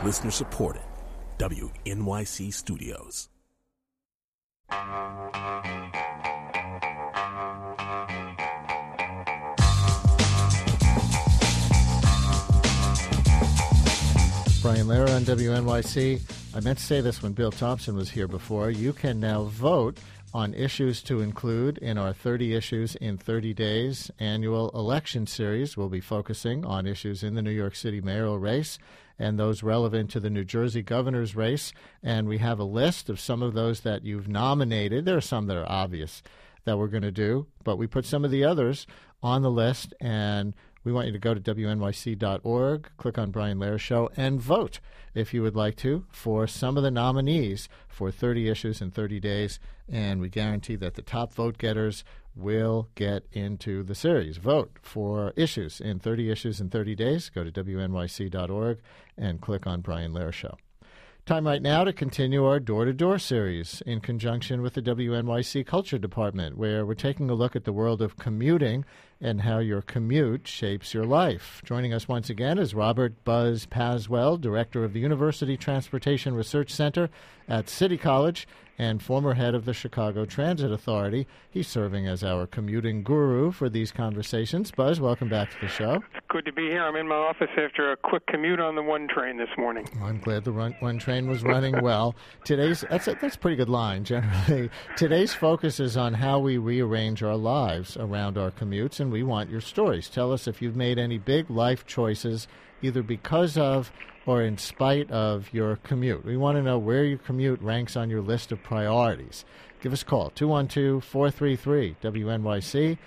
Listener supported. WNYC Studios. Brian Lehrer on WNYC. I meant to say this when Bill Thompson was here before. You can now vote on issues to include in our 30 Issues in 30 Days annual election series. We'll be focusing on issues in the New York City mayoral race and those relevant to the New Jersey governor's race. And we have a list of some of those that you've nominated. There are some that are obvious that we're going to do, but we put some of the others on the list, and we want you to go to WNYC.org, click on Brian Lehrer Show, and vote, if you would like to, for some of the nominees for 30 Issues in 30 Days. And we guarantee that the top vote getters will get into the series. Vote for issues in 30 Issues in 30 Days. Go to WNYC.org and click on Brian Lehrer Show. Time right now to continue our door-to-door series in conjunction with the WNYC Culture Department, where we're taking a look at the world of commuting and how your commute shapes your life. Joining us once again is Robert Buzz Paswell, Director of the University Transportation Research Center at City College and former head of the Chicago Transit Authority. He's serving as our commuting guru for these conversations. Buzz, welcome back to the show. It's good to be here. I'm in my office after a quick commute on the one train this morning. Well, I'm glad the one train was running well. That's a pretty good line, generally. Today's focus is on how we rearrange our lives around our commutes, and we want your stories. Tell us if you've made any big life choices, either because of or in spite of your commute. We want to know where your commute ranks on your list of priorities. Give us a call, 212-433-WNYC,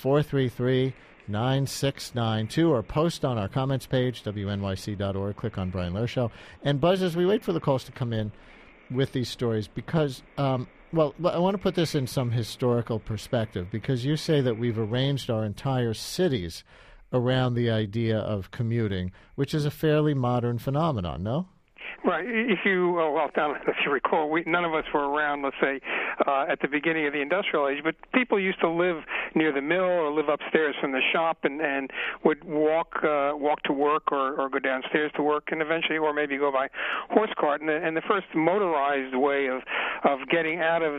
433-9692, or post on our comments page, WNYC.org. Click on Brian Lehrer Show. And Buzz, as we wait for the calls to come in with these stories, because, I want to put this in some historical perspective, because you say that we've arranged our entire cities around the idea of commuting, which is a fairly modern phenomenon, no? Right. If you recall, none of us were around, let's say, at the beginning of the industrial age, but people used to live near the mill or live upstairs from the shop and would walk to work or go downstairs to work, and eventually, or maybe go by horse cart. And the first motorized way of getting out of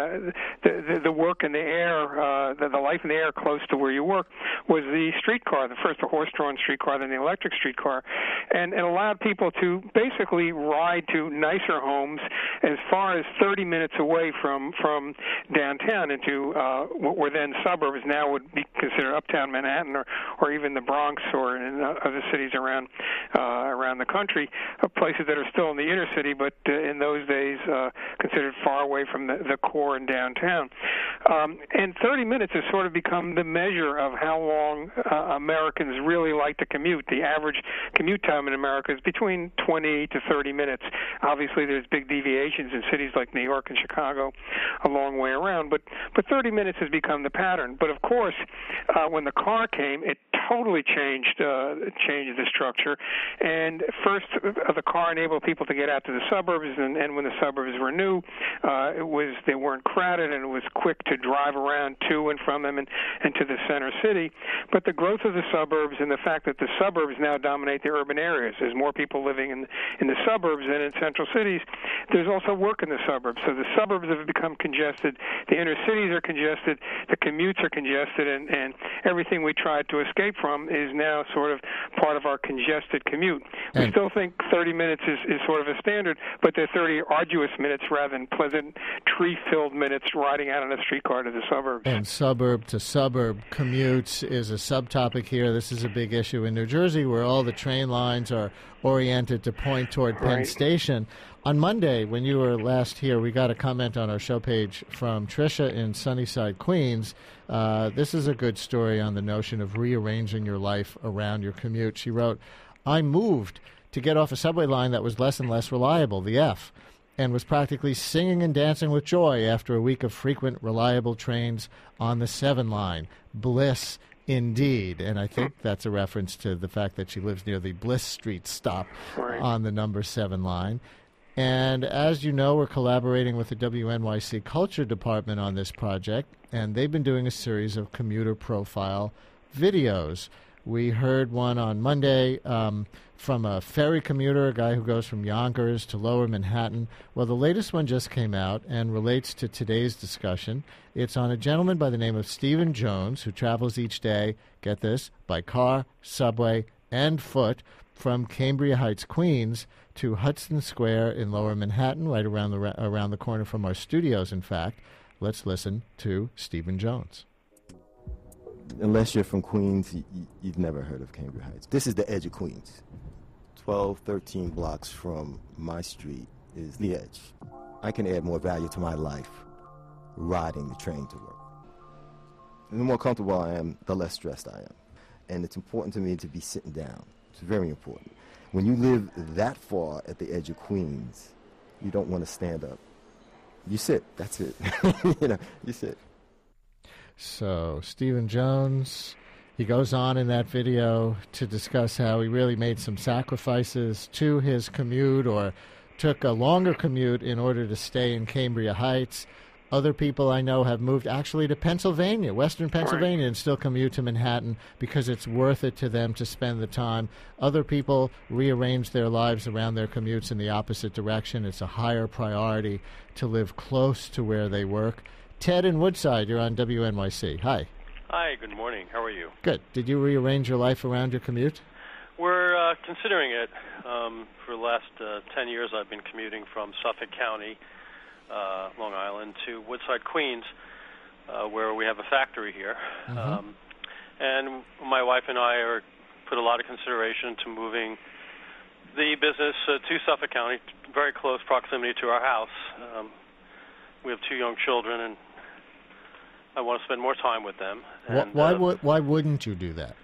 the work in the air, the life in the air close to where you work, was the streetcar. First the horse-drawn streetcar, then the electric streetcar, and it allowed people to basically ride to nicer homes as far as 30 minutes away from downtown into what were then suburbs, now would be considered uptown Manhattan or even the Bronx or in other cities around the country, places that are still in the inner city, but in those days considered far away from the core and downtown. And 30 minutes has sort of become the measure of how long Americans really like to commute. The average commute time in America is between 20 to 30 minutes. Obviously, there's big deviations in cities like New York and Chicago a long way around, but 30 minutes has become the pattern. But of course, when the car came, it totally changed the structure. And first, the car enabled people to get out to the suburbs, and when the suburbs were new, they weren't crowded, and it was quick to drive around to and from them and to the center city. But the growth of the suburbs and the fact that the suburbs now dominate the urban areas, there's more people living in the suburbs than in central cities. There's also work in the suburbs, so the suburbs have become congested. The inner cities are congested. The commutes are congested, and everything we tried to escape from is now sort of part of our congested commute. We still think 30 minutes is sort of a standard, but they're 30 arduous minutes rather than pleasant, tree-filled minutes riding out on a streetcar to the suburbs. And suburb-to-suburb commutes is a subtopic here. This is a big issue in New Jersey, where all the train lines are oriented to point toward Penn Station. On Monday, when you were last here, we got a comment on our show page from Tricia in Sunnyside, Queens. This is a good story on the notion of rearranging your life around your commute. She wrote, "I moved to get off a subway line that was less and less reliable, the F, and was practically singing and dancing with joy after a week of frequent, reliable trains on the 7 line. Bliss indeed." And I think that's a reference to the fact that she lives near the Bliss Street stop on the number 7 line. And as you know, we're collaborating with the WNYC Culture Department on this project, and they've been doing a series of commuter profile videos We heard one on Monday from a ferry commuter, a guy who goes from Yonkers to Lower Manhattan. Well, the latest one just came out and relates to today's discussion. It's on a gentleman by the name of Stephen Jones, who travels each day, get this, by car, subway, and foot from Cambria Heights, Queens, to Hudson Square in Lower Manhattan, right around the corner from our studios, in fact. Let's listen to Stephen Jones. Unless you're from Queens, you've never heard of Cambria Heights. This is the edge of Queens. 12, 13 blocks from my street is the edge. I can add more value to my life riding the train to work. And the more comfortable I am, the less stressed I am. And it's important to me to be sitting down. It's very important. When you live that far at the edge of Queens, you don't want to stand up. You sit. That's it. You sit. So, Stephen Jones, he goes on in that video to discuss how he really made some sacrifices to his commute or took a longer commute in order to stay in Cambria Heights. Other people I know have moved actually to Pennsylvania, Western Pennsylvania, and still commute to Manhattan because it's worth it to them to spend the time. Other people rearrange their lives around their commutes in the opposite direction. It's a higher priority to live close to where they work. Ted in Woodside, you're on WNYC. Hi. Hi, good morning. How are you? Good. Did you rearrange your life around your commute? We're considering it. For the last 10 years, I've been commuting from Suffolk County, Long Island, to Woodside, Queens, where we have a factory here. Mm-hmm. And my wife and I are put a lot of consideration to moving the business to Suffolk County, very close proximity to our house. We have 2 young children, and I want to spend more time with them. And, why wouldn't you do that?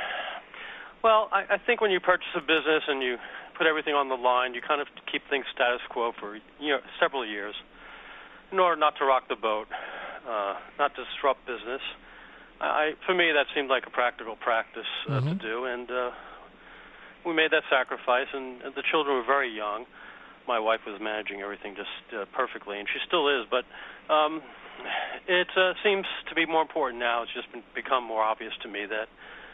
Well, I think when you purchase a business and you put everything on the line, you kind of keep things status quo for several years in order not to rock the boat, not to disrupt business. For me, that seemed like a practical practice to do, and we made that sacrifice, and the children were very young. My wife was managing everything just perfectly, and she still is, but it seems to be more important now. It's just become more obvious to me that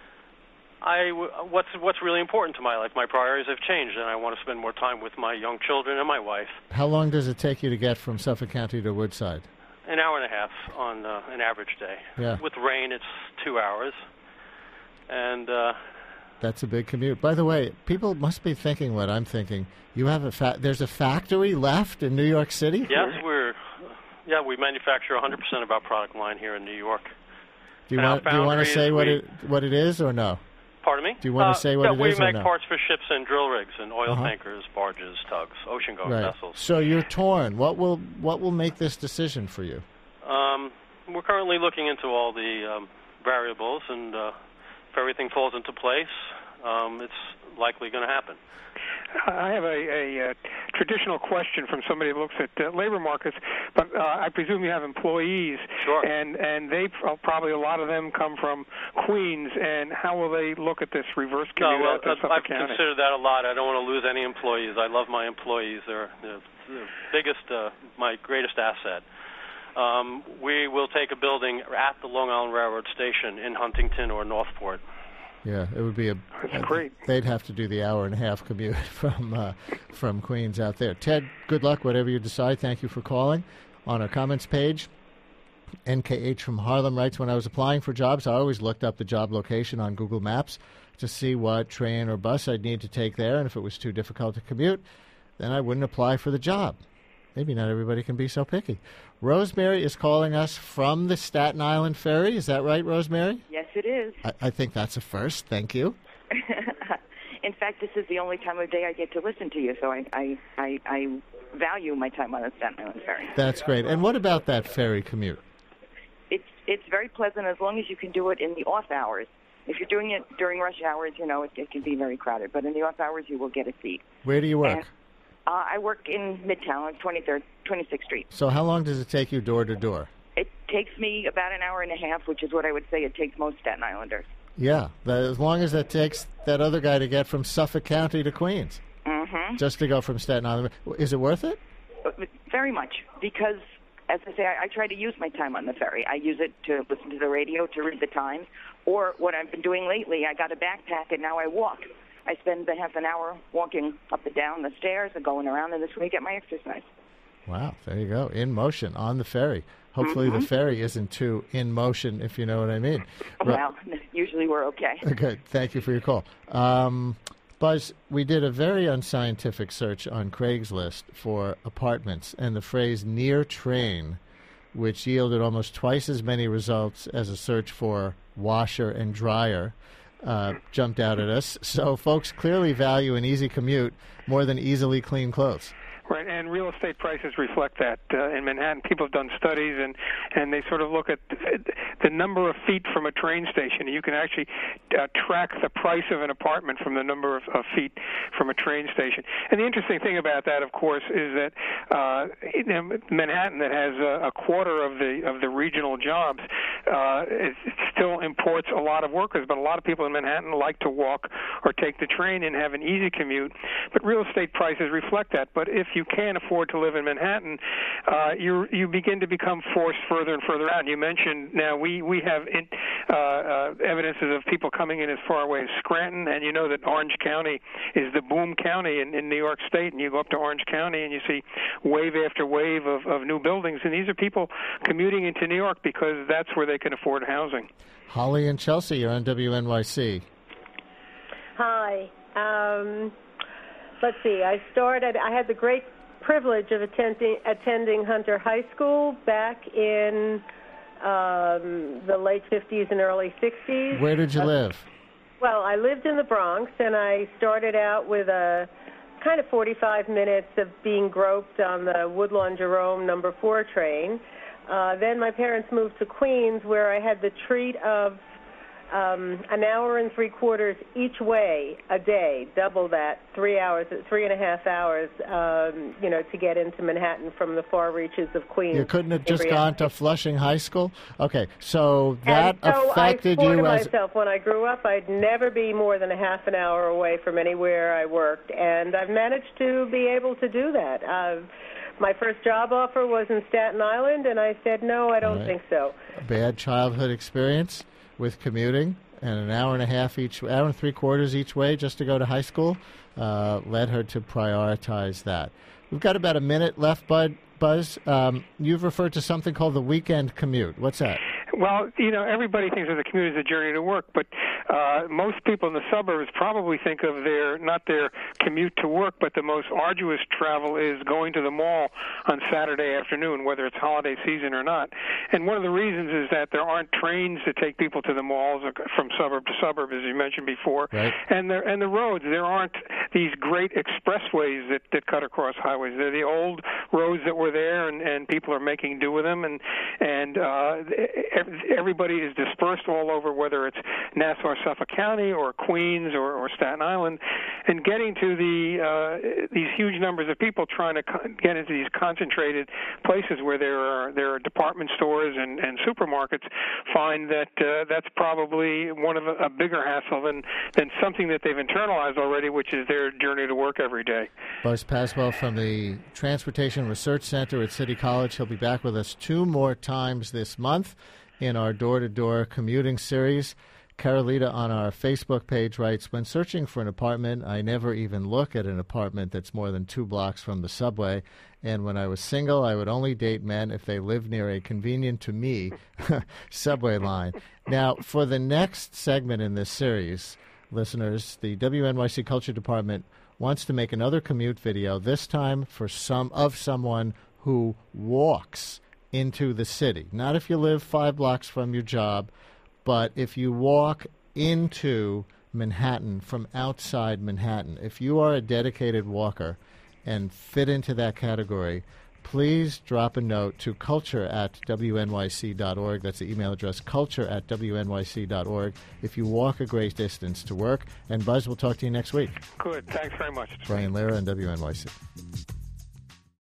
what's really important to my life. My priorities have changed, and I want to spend more time with my young children and my wife. How long does it take you to get from Suffolk County to Woodside? An hour and a half on an average day. Yeah. With rain, it's 2 hours. And that's a big commute. By the way, people must be thinking what I'm thinking. You have there's a factory left in New York City? Yes, we manufacture 100% of our product line here in New York. Do you want to say what it is or no? Pardon me? Do you want to say what it is or no? We make parts for ships and drill rigs and oil tankers, barges, tugs, ocean-going vessels. So you're torn. What will make this decision for you? We're currently looking into all the variables, and if everything falls into place, it's likely going to happen. I have a traditional question from somebody who looks at labor markets, but I presume you have employees, sure. and they probably a lot of them come from Queens. And how will they look at this reverse commute out to Suffolk County? I've considered that a lot. I don't want to lose any employees. I love my employees. They're the biggest, my greatest asset. We will take a building at the Long Island Railroad Station in Huntington or Northport. Yeah, it would be That's great. They'd have to do the hour-and-a-half commute from Queens out there. Ted, good luck, whatever you decide. Thank you for calling. On our comments page, NKH from Harlem writes, when I was applying for jobs, I always looked up the job location on Google Maps to see what train or bus I'd need to take there, and if it was too difficult to commute, then I wouldn't apply for the job. Maybe not everybody can be so picky. Rosemary is calling us from the Staten Island Ferry. Is that right, Rosemary? Yes, it is. I think that's a first. Thank you. In fact, this is the only time of day I get to listen to you, so I value my time on the Staten Island Ferry. That's great. And what about that ferry commute? It's very pleasant as long as you can do it in the off hours. If you're doing it during rush hours, it can be very crowded. But in the off hours, you will get a seat. Where do you work? I work in Midtown, 26th Street. So how long does it take you door to door? It takes me about an hour and a half, which is what I would say it takes most Staten Islanders. Yeah, as long as that takes that other guy to get from Suffolk County to Queens. Mm-hmm. Just to go from Staten Island. Is it worth it? Very much, because as I say, I try to use my time on the ferry. I use it to listen to the radio, to read the Times, or what I've been doing lately, I got a backpack and now I walk. I spend the half an hour walking up and down the stairs and going around, and this way I get my exercise. Wow, there you go. In motion on the ferry. Hopefully the ferry isn't too in motion, if you know what I mean. Well, usually we're okay. Good. Thank you for your call. Buzz, we did a very unscientific search on Craigslist for apartments, and the phrase near train, which yielded almost twice as many results as a search for washer and dryer, jumped out at us. So folks clearly value an easy commute more than easily clean clothes. Right, and real estate prices reflect that. In Manhattan, people have done studies, and they sort of look at the number of feet from a train station. You can actually track the price of an apartment from the number of feet from a train station. And the interesting thing about that, of course, is that Manhattan, that has a quarter of the regional jobs, it still imports a lot of workers. But a lot of people in Manhattan like to walk or take the train and have an easy commute. But real estate prices reflect that. But if you can't afford to live in Manhattan, you begin to become forced further and further out. You mentioned now we have evidences of people coming in as far away as Scranton, and you know that Orange County is the boom county in New York State, and you go up to Orange County and you see wave after wave of new buildings, and these are people commuting into New York because that's where they can afford housing. Holly and Chelsea, you're on WNYC. Hi. Let's see, I had the great privilege of attending Hunter High School back in the late 50s and early 60s. Where did you live? Well, I lived in the Bronx, and I started out with a kind of 45 minutes of being groped on the Woodlawn-Jerome No. 4 train. Then my parents moved to Queens, where I had the treat of an hour and 3/4 each way a day, double that, 3.5 hours, to get into Manhattan from the far reaches of Queens. You couldn't have just gone to Flushing High School? Okay, so that affected you as... I myself, when I grew up, I'd never be more than a half an hour away from anywhere I worked, and I've managed to be able to do that. My first job offer was in Staten Island, and I said, no, I don't think so. A bad childhood experience with commuting, and an hour and 3/4 each way just to go to high school led her to prioritize that. We've got about a minute left, Buzz. You've referred to something called the weekend commute. What's that? Well, everybody thinks of the commute as a journey to work, but most people in the suburbs probably think of not their commute to work, but the most arduous travel is going to the mall on Saturday afternoon, whether it's holiday season or not. And one of the reasons is that there aren't trains to take people to the malls from suburb to suburb, as you mentioned before. Right. And the roads, there aren't these great expressways that cut across highways. They're the old roads that were there, and people are making do with them, and everybody is dispersed all over, whether it's Nassau or Suffolk County or Queens or Staten Island, and getting to these huge numbers of people trying to get into these concentrated places where there are department stores and supermarkets find that that's probably one of a bigger hassle than something that they've internalized already, which is their journey to work every day. Buzz Paswell from the Transportation Research Center at City College. He'll be back with us 2 more times this month in our door-to-door commuting series. Carolita on our Facebook page writes, when searching for an apartment, I never even look at an apartment that's more than 2 blocks from the subway. And when I was single, I would only date men if they lived near a convenient to me subway line. Now, for the next segment in this series, listeners, the WNYC Culture Department wants to make another commute video, this time for someone who walks into the city. Not if you live 5 blocks from your job, but if you walk into Manhattan from outside Manhattan. If you are a dedicated walker and fit into that category, please drop a note to culture@wnyc.org. That's the email address, culture@wnyc.org, if you walk a great distance to work. And Buzz, we'll talk to you next week. Good. Thanks very much. Brian Lehrer on WNYC.